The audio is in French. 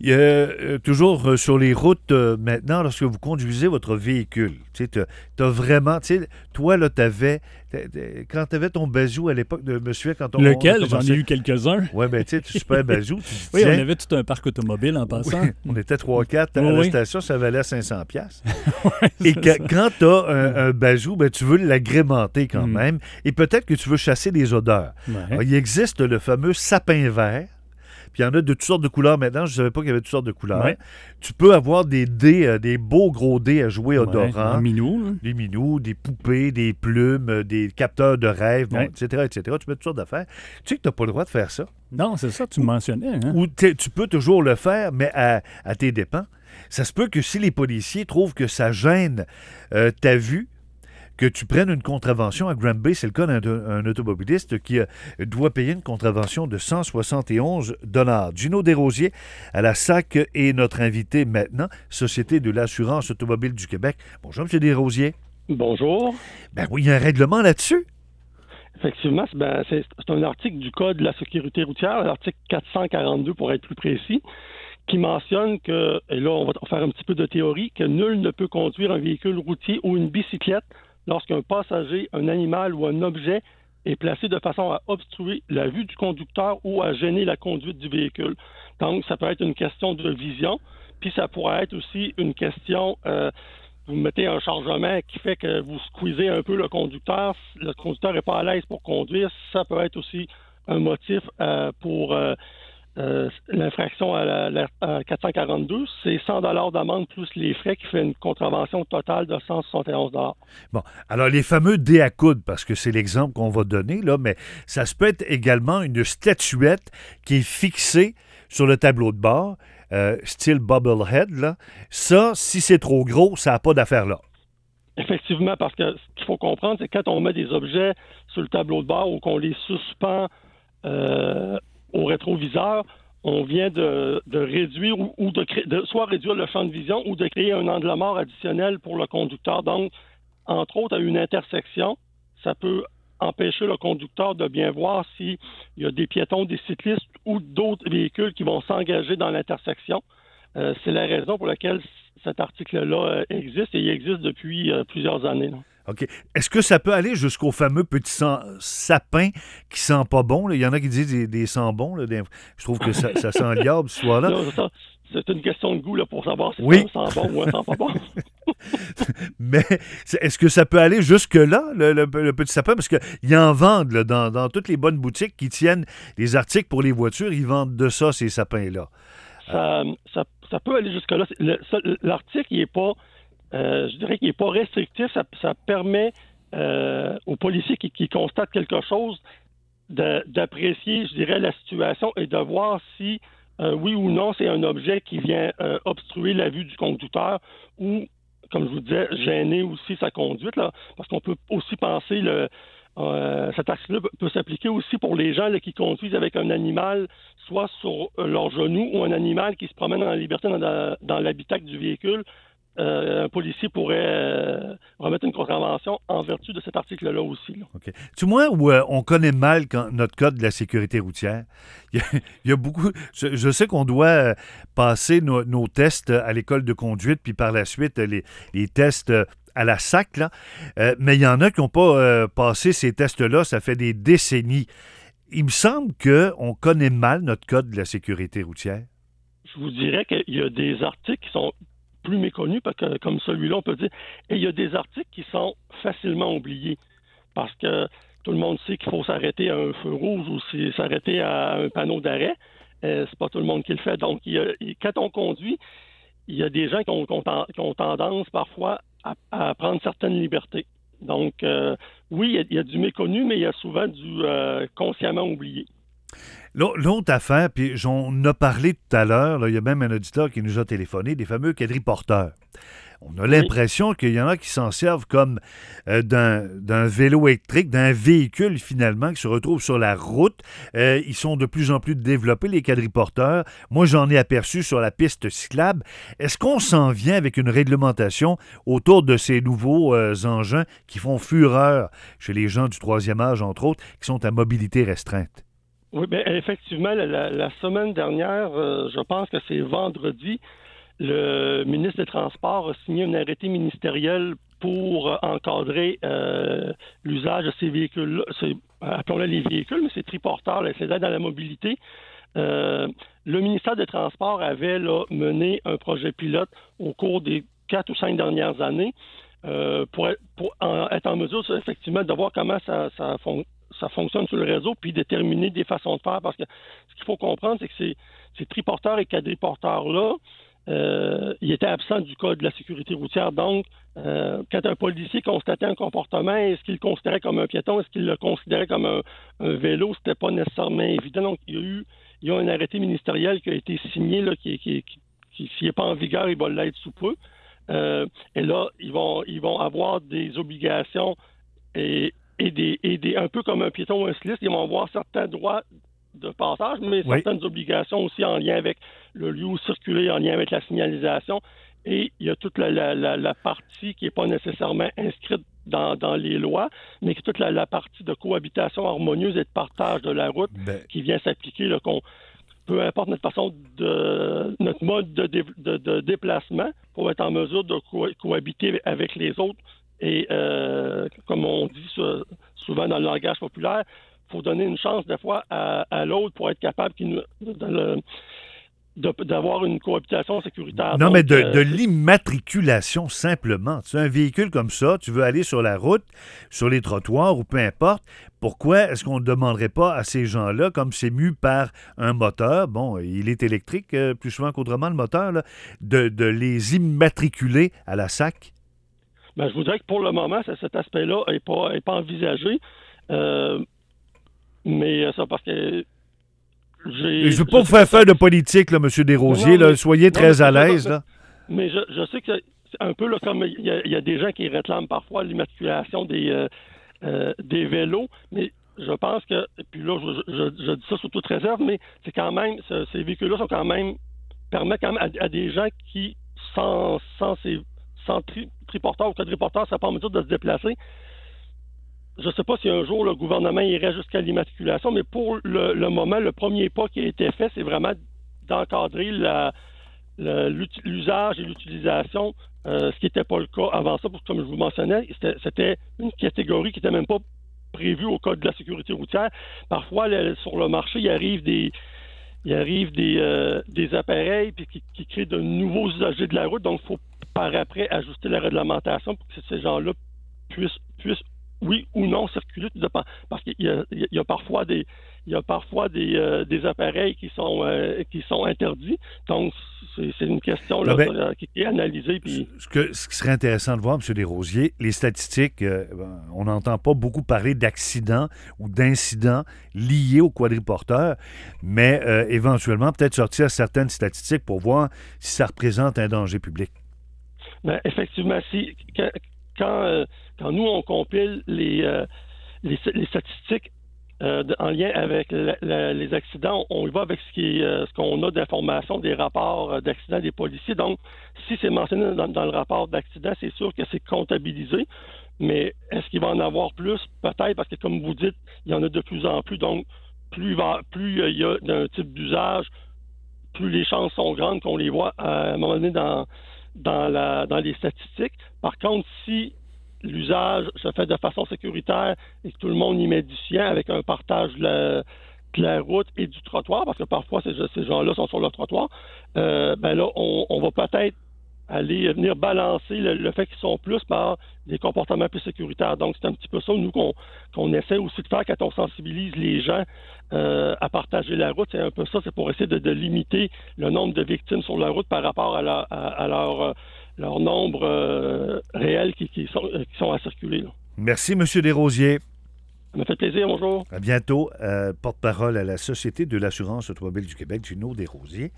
Toujours sur les routes maintenant, lorsque vous conduisez votre véhicule, tu sais, t'as vraiment, tu sais, toi, là, quand tu avais ton bazou à l'époque, je me souviens quand on a Lequel? J'en ai commencé. eu quelques-uns. Ouais, ben, tu sais, tu super bazou, tu dis, Oui, on tiens, avait tout un parc automobile en passant. oui, on était 3-4 à Oui, la oui. station, ça valait 500 pièces. Ouais, Et c'est ça. quand tu as un bazou, ben, tu veux l'agrémenter quand Mm. même, et peut-être que tu veux chasser les odeurs. Alors, Ouais. il existe le fameux sapin vert. Puis il y en a de toutes sortes de couleurs maintenant. Je ne savais pas qu'il y avait toutes sortes de couleurs. Ouais. Tu peux avoir des dés, des beaux gros dés à jouer Ouais. En odorants. minou, là. Des minous, des poupées, des plumes, des capteurs de rêve, bon, Ouais. etc., etc. Tu mets toutes sortes d'affaires. Tu sais que tu n'as pas le droit de faire ça. Non, c'est ça, tu me mentionnais. Hein? Ou tu peux toujours le faire, mais à tes dépens. Ça se peut que si les policiers trouvent que ça gêne ta vue, que tu prennes une contravention. À Granby, c'est le cas d'un automobiliste qui doit payer une contravention de 171 $. Gino Desrosiers à la SAC est notre invité maintenant, Société de l'assurance automobile du Québec. Bonjour, M. Desrosiers. Bonjour. Ben oui, il y a un règlement là-dessus. Effectivement, c'est un article du Code de la sécurité routière, l'article 442 pour être plus précis, qui mentionne que, et là on va faire un petit peu de théorie, que nul ne peut conduire un véhicule routier ou une bicyclette lorsqu'un passager, un animal ou un objet est placé de façon à obstruer la vue du conducteur ou à gêner la conduite du véhicule. Donc, ça peut être une question de vision, puis ça pourrait être aussi une question, vous mettez un chargement qui fait que vous squeezez un peu le conducteur n'est pas à l'aise pour conduire, ça peut être aussi un motif pour l'infraction à 442, c'est 100 $ d'amende plus les frais qui fait une contravention totale de 171 $. Bon, alors les fameux dés à coudre, parce que c'est l'exemple qu'on va donner, là, mais ça se peut être également une statuette qui est fixée sur le tableau de bord, style Bubblehead, là. Ça, si c'est trop gros, ça n'a pas d'affaire là. Effectivement, parce que ce qu'il faut comprendre, c'est que quand on met des objets sur le tableau de bord ou qu'on les suspend au rétroviseur, on vient de réduire ou de soit réduire le champ de vision ou de créer un angle mort additionnel pour le conducteur. Donc, entre autres, à une intersection, ça peut empêcher le conducteur de bien voir s'il y a des piétons, des cyclistes ou d'autres véhicules qui vont s'engager dans l'intersection. C'est la raison pour laquelle cet article-là existe et il existe depuis plusieurs années, là. OK. Est-ce que ça peut aller jusqu'au fameux petit sapin qui sent pas bon, là? Il y en a qui disent des sents bons, là. Je trouve que ça sent l'iable ce soir-là. Là, c'est une question de goût là, pour savoir si Oui. c'est un sent bon ou un sent pas bon. Mais est-ce que ça peut aller jusque-là, le petit sapin? Parce qu'ils en vendent là, dans toutes les bonnes boutiques qui tiennent les articles pour les voitures, ils vendent de ça, ces sapins-là. Ça peut aller jusque-là. L'article, il est pas, je dirais qu'il n'est pas restrictif. Ça permet aux policiers qui constatent quelque chose d'apprécier, je dirais, la situation et de voir si, oui ou non, c'est un objet qui vient obstruer la vue du conducteur ou, comme je vous disais, gêner aussi sa conduite, là, parce qu'on peut aussi penser cet article-là peut s'appliquer aussi pour les gens là, qui conduisent avec un animal, soit sur leurs genoux ou un animal qui se promène en liberté dans l'habitacle du véhicule. Un policier pourrait remettre une contravention en vertu de cet article-là aussi, là. OK. Tu vois où on connaît mal notre code de la sécurité routière? Il y a beaucoup... Je sais qu'on doit passer nos tests à l'école de conduite, puis par la suite, les tests à la SAC, là. Mais il y en a qui n'ont pas passé ces tests-là, ça fait des décennies. Il me semble qu'on connaît mal notre code de la sécurité routière. Je vous dirais qu'il y a des articles qui sont plus méconnus, parce que, comme celui-là, on peut dire, et il y a des articles qui sont facilement oubliés, parce que tout le monde sait qu'il faut s'arrêter à un feu rouge ou s'arrêter à un panneau d'arrêt. C'est pas tout le monde qui le fait. Donc, quand on conduit, il y a des gens qui ont tendance parfois à prendre certaines libertés. Donc, oui, il y a du méconnu, mais il y a souvent du consciemment oublié. L'autre affaire, puis j'en ai parlé tout à l'heure, là, il y a même un auditeur qui nous a téléphoné, des fameux quadriporteurs. On a l'impression qu'il y en a qui s'en servent comme d'un vélo électrique, d'un véhicule finalement qui se retrouve sur la route. Ils sont de plus en plus développés, les quadriporteurs. Moi, j'en ai aperçu sur la piste cyclable. Est-ce qu'on s'en vient avec une réglementation autour de ces nouveaux engins qui font fureur chez les gens du troisième âge, entre autres, qui sont à mobilité restreinte? Oui, bien, effectivement, la semaine dernière, je pense que c'est vendredi, le ministre des Transports a signé un arrêté ministériel pour encadrer l'usage de ces véhicules-là. Appelons-les les véhicules, mais c'est triporteurs, là, c'est aides à la mobilité. Le ministère des Transports avait là, mené un projet pilote au cours des 4 ou 5 dernières années pour être en mesure, effectivement, de voir comment ça fonctionne sur le réseau, puis déterminer des façons de faire. Parce que ce qu'il faut comprendre, c'est que ces triporteurs et quadriporteurs-là, ils étaient absents du Code de la sécurité routière. Donc, quand un policier constatait un comportement, est-ce qu'il le considérait comme un piéton, est-ce qu'il le considérait comme un vélo, c'était pas nécessairement évident. Donc, il y a un arrêté ministériel qui a été signé, là, qui s'il n'est pas en vigueur, il va l'être sous peu. Et là, ils vont avoir des obligations et un peu comme un piéton ou un cycliste, ils vont avoir certains droits de passage, mais certaines obligations aussi en lien avec le lieu où circuler, en lien avec la signalisation. Et il y a toute la partie qui n'est pas nécessairement inscrite dans les lois, mais qui est toute la partie de cohabitation harmonieuse et de partage de la route qui vient s'appliquer, là, peu importe notre façon notre mode de déplacement, pour être en mesure de cohabiter avec les autres. Et comme on dit souvent dans le langage populaire, il faut donner une chance des fois à l'autre pour être capable d'avoir une cohabitation sécuritaire. Non, donc, mais de l'immatriculation, simplement. Tu as un véhicule comme ça, tu veux aller sur la route, sur les trottoirs ou peu importe, pourquoi est-ce qu'on ne demanderait pas à ces gens-là, comme c'est mu par un moteur, bon, il est électrique plus souvent qu'autrement le moteur, là, de les immatriculer à la SAC? Ben, je vous dirais que pour le moment, cet aspect-là n'est pas envisagé. Mais ça, parce que je ne veux pas vous faire de politique, là, M. Desrosiers. Non, soyez très à l'aise. Là. Mais je sais que c'est un peu là, comme il y a des gens qui réclament parfois l'immatriculation des vélos, mais je pense que, et puis là, je dis ça sous toute réserve, mais c'est quand même, ces véhicules-là sont quand même, permettent quand même à des gens qui, sans triporteur ou quadriporteur, ça pas en mesure de se déplacer. Je ne sais pas si un jour le gouvernement irait jusqu'à l'immatriculation, mais pour le moment, le premier pas qui a été fait, c'est vraiment d'encadrer l'usage et l'utilisation, ce qui n'était pas le cas avant ça, parce que comme je vous mentionnais, c'était une catégorie qui n'était même pas prévue au Code de la sécurité routière. Parfois, sur le marché, il arrive des appareils puis qui créent de nouveaux usagers de la route, donc il faut par après ajuster la réglementation pour que ces gens-là puissent oui ou non circuler, tout dépend. Parce qu'il y a parfois des appareils qui sont interdits. Donc, c'est une question là, qui est analysée. Puis... Ce qui serait intéressant de voir, M. Desrosiers, les statistiques, on n'entend pas beaucoup parler d'accidents ou d'incidents liés aux quadriporteurs, mais éventuellement, peut-être sortir certaines statistiques pour voir si ça représente un danger public. Bien, effectivement, quand nous, on compile les statistiques en lien avec les accidents, on y va avec ce qu'on a d'informations des rapports d'accidents des policiers. Donc, si c'est mentionné dans le rapport d'accident, c'est sûr que c'est comptabilisé. Mais est-ce qu'il va en avoir plus? Peut-être, parce que comme vous dites, il y en a de plus en plus. Donc, plus il y a d'un type d'usage, plus les chances sont grandes qu'on les voit à un moment donné dans les statistiques. Par contre, si l'usage se fait de façon sécuritaire et que tout le monde y met du sien avec un partage de la route et du trottoir, parce que parfois ces gens-là sont sur le trottoir, ben là, on va peut-être aller venir balancer le fait qu'ils sont plus par des comportements plus sécuritaires. Donc, c'est un petit peu ça, nous, qu'on essaie aussi de faire quand on sensibilise les gens à partager la route. C'est un peu ça, c'est pour essayer de limiter le nombre de victimes sur la route par rapport à leur nombre réel qui sont à circuler. Là. Merci, M. Desrosiers. Ça m'a fait plaisir, bonjour. À bientôt. Porte-parole à la Société de l'assurance automobile du Québec, Gino Desrosiers.